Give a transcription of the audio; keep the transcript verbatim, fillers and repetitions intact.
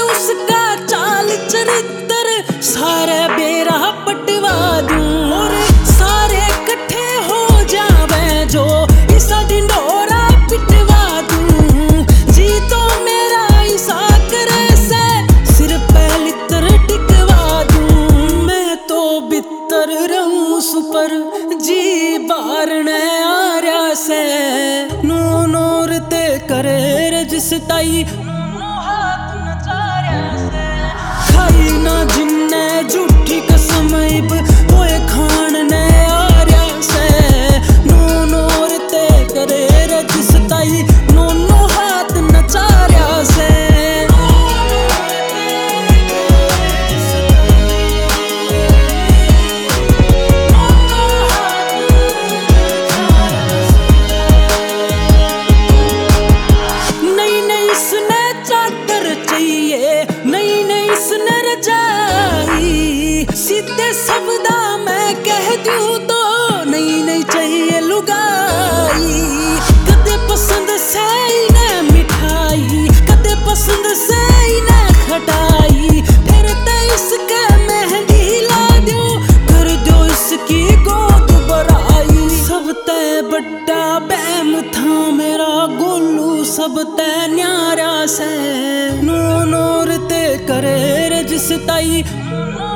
उसका चाल चरित्र सारे बेरा पटवा दूं और सारे इकट्ठे हो जावे जो इसा ढिंढोरा पिटवा दूं। जी तो मेरा ऐसा करे से सिर पे लित्र टिकवा दूं। मैं तो बितर रहूं सुपर जी बारने आर्या से नू नूर ते करे रजिस्ताई खाई ना जिन्ने झूठी कसम इब होए खान ने आर्या से नू नूर ते करे रजिस्ताई नू नू हाथ नचार्या से। नहीं नहीं इसने रजाई सीधे शब्दा मैं कह दूं तो नहीं नहीं चाहिए लुगाई। कदे पसंद से इन्हें मिठाई कदे पसंद से इन्हें खटाई फिर ते इसके मेहंदी ला दो कर दो इसकी गोद बराई। सब ते बड़ा बैम था मेरा गोलू सब ते न्यारा से नू नूर ते करे रजिस्ताई।